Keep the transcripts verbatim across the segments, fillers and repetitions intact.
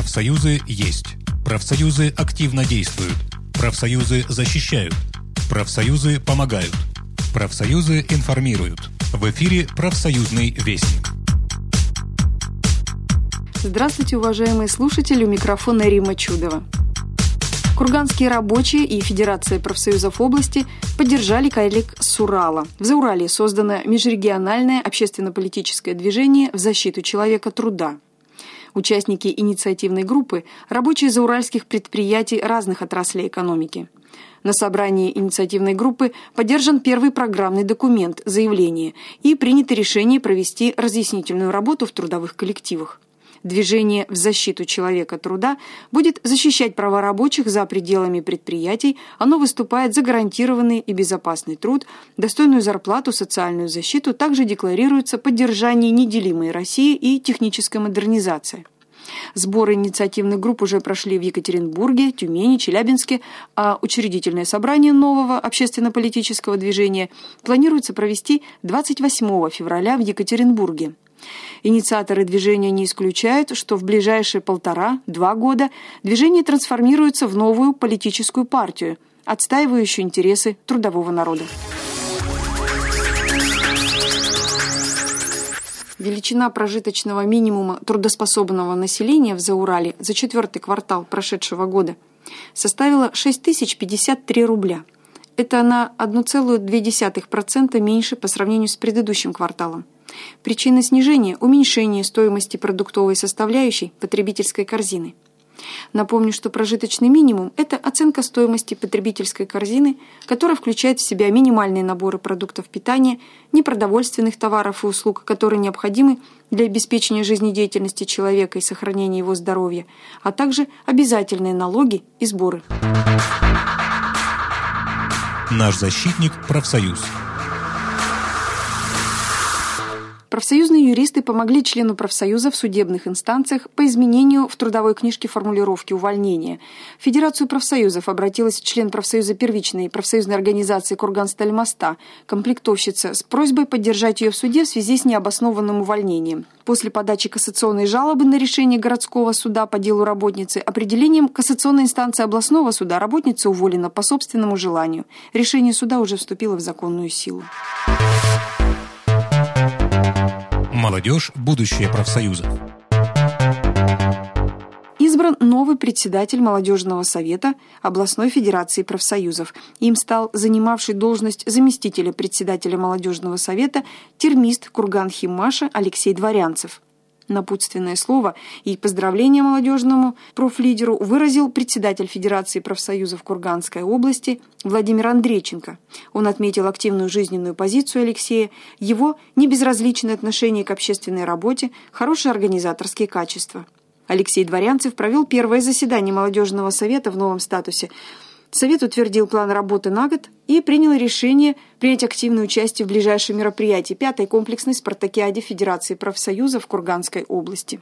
Профсоюзы есть. Профсоюзы активно действуют. Профсоюзы защищают. Профсоюзы помогают. Профсоюзы информируют. В эфире «Профсоюзный вестник». Здравствуйте, уважаемые слушатели, у микрофона Римма Чудова. Курганские рабочие и Федерация профсоюзов области поддержали коллег с Урала. В Зауралье создано межрегиональное общественно-политическое движение в защиту человека труда. Участники инициативной группы – рабочие зауральских предприятий разных отраслей экономики. На собрании инициативной группы поддержан первый программный документ – заявление, и принято решение провести разъяснительную работу в трудовых коллективах. Движение в защиту человека труда будет защищать права рабочих за пределами предприятий, оно выступает за гарантированный и безопасный труд, достойную зарплату, социальную защиту, также декларируется поддержание неделимой России и техническая модернизация. Сборы инициативных групп уже прошли в Екатеринбурге, Тюмени, Челябинске, а учредительное собрание нового общественно-политического движения планируется провести двадцать восьмого февраля в Екатеринбурге. Инициаторы движения не исключают, что в ближайшие полтора-два года движение трансформируется в новую политическую партию, отстаивающую интересы трудового народа. Величина прожиточного минимума трудоспособного населения в Заурале за четвертый квартал прошедшего года составила шесть тысяч пятьдесят три рубля. Это на одна целая две десятых процента меньше по сравнению с предыдущим кварталом. Причина снижения – уменьшение стоимости продуктовой составляющей потребительской корзины. Напомню, что прожиточный минимум – это оценка стоимости потребительской корзины, которая включает в себя минимальные наборы продуктов питания, непродовольственных товаров и услуг, которые необходимы для обеспечения жизнедеятельности человека и сохранения его здоровья, а также обязательные налоги и сборы. Наш защитник – профсоюз. Профсоюзные юристы помогли члену профсоюза в судебных инстанциях по изменению в трудовой книжке формулировки увольнения. В Федерацию профсоюзов обратилась член профсоюза первичной профсоюзной организации «Курганстальмоста», комплектовщица, с просьбой поддержать ее в суде в связи с необоснованным увольнением. После подачи кассационной жалобы на решение городского суда по делу работницы определением кассационной инстанции областного суда работница уволена по собственному желанию. Решение суда уже вступило в законную силу. Молодежь – будущее профсоюзов. Избран новый председатель молодежного совета областной федерации профсоюзов. Им стал занимавший должность заместителя председателя молодежного совета термист Курганхиммаша Алексей Дворянцев. Напутственное слово и поздравление молодежному профлидеру выразил председатель Федерации профсоюзов Курганской области Владимир Андрейченко. Он отметил активную жизненную позицию Алексея, его небезразличное отношение к общественной работе, хорошие организаторские качества. Алексей Дворянцев провел первое заседание молодежного совета в новом статусе. Совет утвердил план работы на год и принял решение принять активное участие в ближайшем мероприятии пятой комплексной спартакиаде Федерации профсоюзов Курганской области.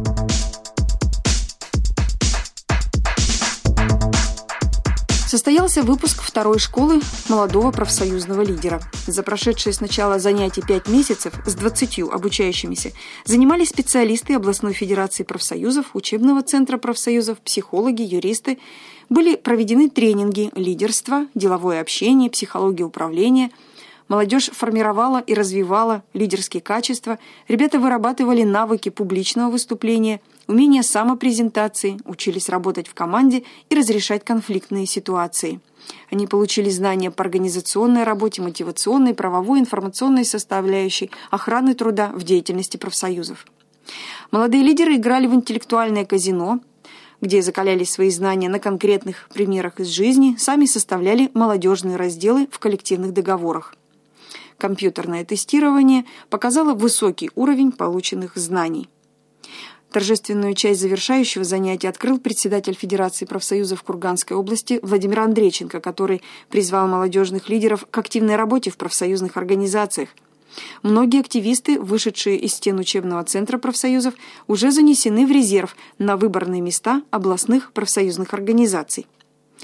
Состоялся выпуск второй школы молодого профсоюзного лидера. За прошедшие с начала занятий пять месяцев с двадцатью обучающимися занимались специалисты областной федерации профсоюзов, учебного центра профсоюзов, психологи, юристы. Были проведены тренинги лидерства, деловое общение, психология управления. Молодежь формировала и развивала лидерские качества, ребята вырабатывали навыки публичного выступления, умения самопрезентации, учились работать в команде и разрешать конфликтные ситуации. Они получили знания по организационной работе, мотивационной, правовой, информационной составляющей, охраны труда в деятельности профсоюзов. Молодые лидеры играли в интеллектуальное казино, где закаляли свои знания на конкретных примерах из жизни, сами составляли молодежные разделы в коллективных договорах. Компьютерное тестирование показало высокий уровень полученных знаний. Торжественную часть завершающего занятия открыл председатель Федерации профсоюзов Курганской области Владимир Андрейченко, который призвал молодежных лидеров к активной работе в профсоюзных организациях. Многие активисты, вышедшие из стен учебного центра профсоюзов, уже занесены в резерв на выборные места областных профсоюзных организаций.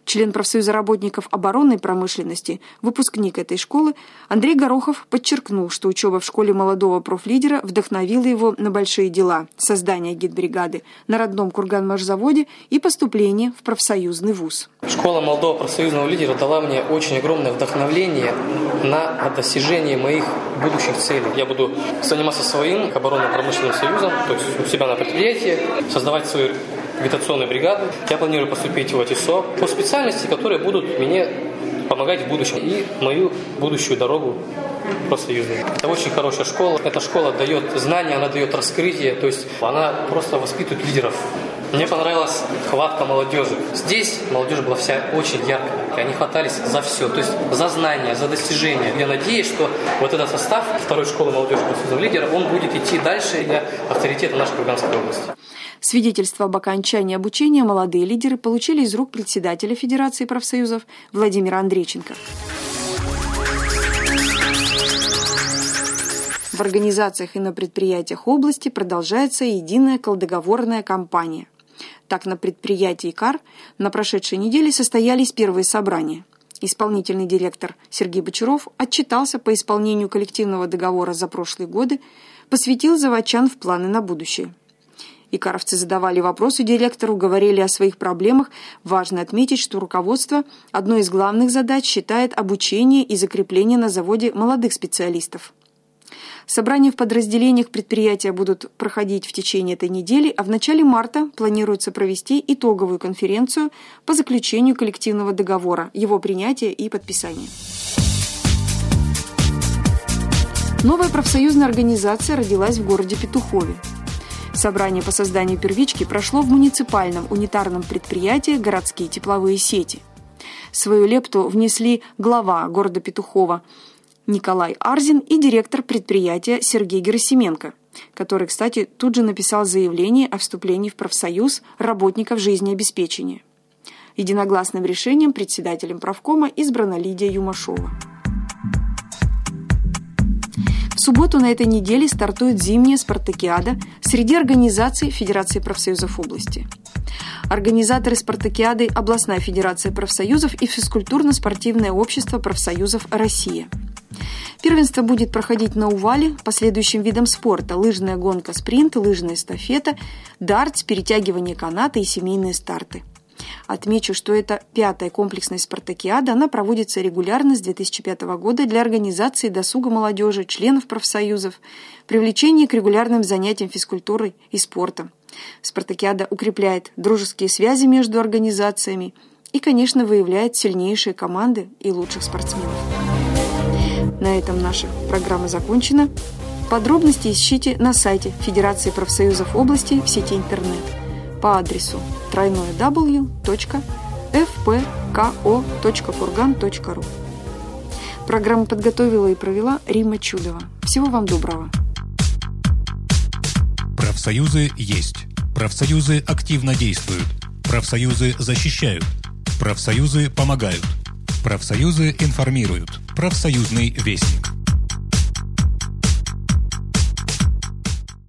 Член профсоюза работников оборонной промышленности, выпускник этой школы, Андрей Горохов подчеркнул, что учеба в школе молодого профлидера вдохновила его на большие дела – создание гидбригады на родном Курганмашзаводе и поступление в профсоюзный вуз. Школа молодого профсоюзного лидера дала мне очень огромное вдохновение на достижение моих будущих целей. Я буду заниматься своим оборонно-промышленным союзом, то есть у себя на предприятии, создавать свою агитационную бригаду. Я планирую поступить в ОТИСО по специальности, которые будут мне помогать в будущем и мою будущую дорогу профсоюзную. Это очень хорошая школа. Эта школа дает знания, она дает раскрытие, то есть она просто воспитывает лидеров. Мне понравилась хватка молодежи. Здесь молодежь была вся очень яркая. Они хватались за все, то есть за знания, за достижения. Я надеюсь, что вот этот состав второй школы молодежи профсоюзного лидера, он будет идти дальше для авторитета нашей Курганской области. Свидетельство об окончании обучения молодые лидеры получили из рук председателя Федерации профсоюзов Владимира Андрейченко. В организациях и на предприятиях области продолжается единая колдоговорная кампания. Так, на предприятии ИКАР на прошедшей неделе состоялись первые собрания. Исполнительный директор Сергей Бочаров отчитался по исполнению коллективного договора за прошлые годы, посвятил заводчан в планы на будущее. Икаровцы задавали вопросы директору, говорили о своих проблемах. Важно отметить, что руководство одной из главных задач считает обучение и закрепление на заводе молодых специалистов. Собрания в подразделениях предприятия будут проходить в течение этой недели, а в начале марта планируется провести итоговую конференцию по заключению коллективного договора, его принятия и подписания. Новая профсоюзная организация родилась в городе Петухове. Собрание по созданию первички прошло в муниципальном унитарном предприятии «Городские тепловые сети». Свою лепту внесли глава города Петухова Николай Арзин и директор предприятия Сергей Герасименко, который, кстати, тут же написал заявление о вступлении в профсоюз работников жизнеобеспечения. Единогласным решением председателем правкома избрана Лидия Юмашова. В субботу на этой неделе стартует зимняя спартакиада среди организаций Федерации профсоюзов области. Организаторы спартакиады – Областная федерация профсоюзов и Физкультурно-спортивное общество профсоюзов «Россия». Первенство будет проходить на Увале по следующим видам спорта: лыжная гонка спринт, лыжная эстафета, дартс, перетягивание каната и семейные старты. Отмечу, что это пятая комплексная спартакиада, она проводится регулярно с две тысячи пятого года для организации досуга молодежи, членов профсоюзов, привлечения к регулярным занятиям физкультурой и спортом. Спартакиада укрепляет дружеские связи между организациями и, конечно, выявляет сильнейшие команды и лучших спортсменов. На этом наша программа закончена. Подробности ищите на сайте Федерации профсоюзов области в сети интернет по адресу дабл ю дабл ю дабл ю точка эф пэ ка о точка курган точка ру. Программу подготовила и провела Римма Чудова. Всего вам доброго. Профсоюзы есть. Профсоюзы активно действуют. Профсоюзы защищают. Профсоюзы помогают. Профсоюзы информируют. Профсоюзный вестник.